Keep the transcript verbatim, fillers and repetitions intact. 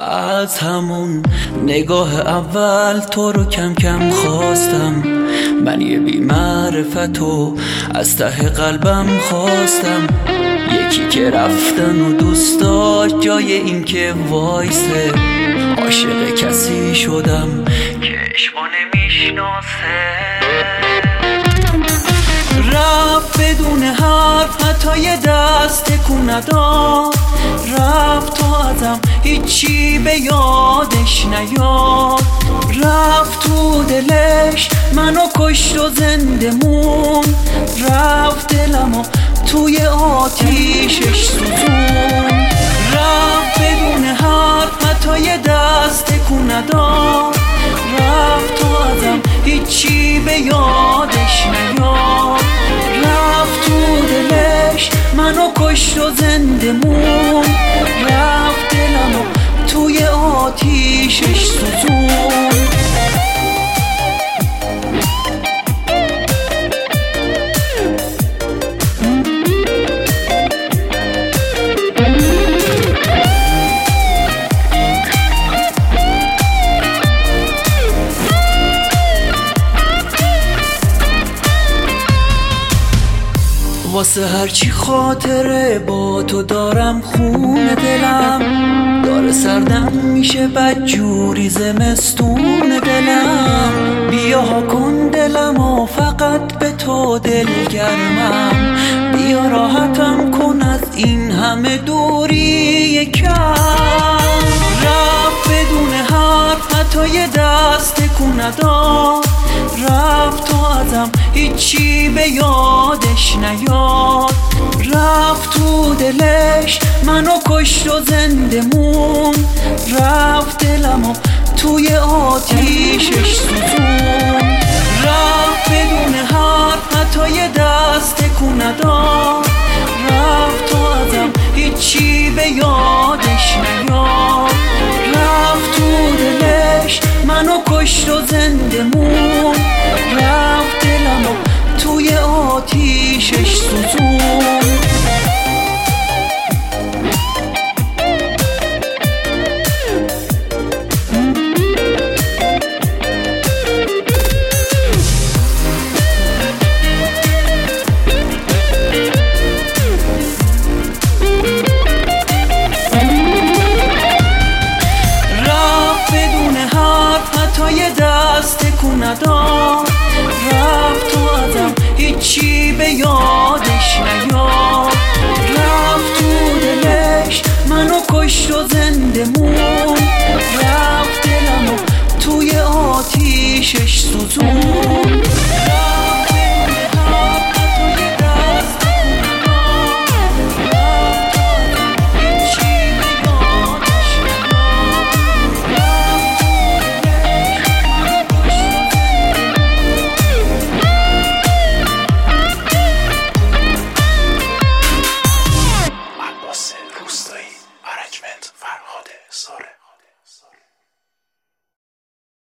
از همون نگاه اول تو رو کم کم خواستم، من یه بی‌معرفت و از ته قلبم خواستم. یکی که رفتن و دوست داشت جای این که وایسه، عاشق کسی شدم که عشقو نمیشناسه. رفت بدون حرف، حتی یه دست تکون نداد. رفت تو ازم هیچی به یادش نیاد. رفت تو دلش منو کشت و زنده مون. رفت دلمو توی آتیشش سوزون. رفت بدون حرف، حتی یه دست تکون نداد. رفت تو ازم هیچی به یادش نیاد. رفت تو دلش منو کشت و زنده مون. رفت دلمو توی آتیشش سوزون. واسه هرچی خاطره با تو دارم خون دلم داره سردم میشه بدجوری زمستون دلم. بیا کن دلم و فقط به تو دلگرمم. بیا راحتم کن از این همه دوری کم. رفت بدون حرف، حتی یه دست تکون نداد. رفت تو ازم هیچی به یادش نیاد. رفت تو دلش منو کشت و زنده مون. رفت دلمو توی آتیشش سوزون. رفت بدون حرف، حتی یه دست تکون نداد. رفت تو ازم هیچی به یادش نیاد. رفت تو دلش منو کشت و زنده مون. رفت دلمو توی آتیشش سوزون. تکون نداد. رفت تو ازم هیچی به یادش نیاد. رفت تو دلش منو کشت و زنده مون. رفت دلمو توی آتیشش سوزون.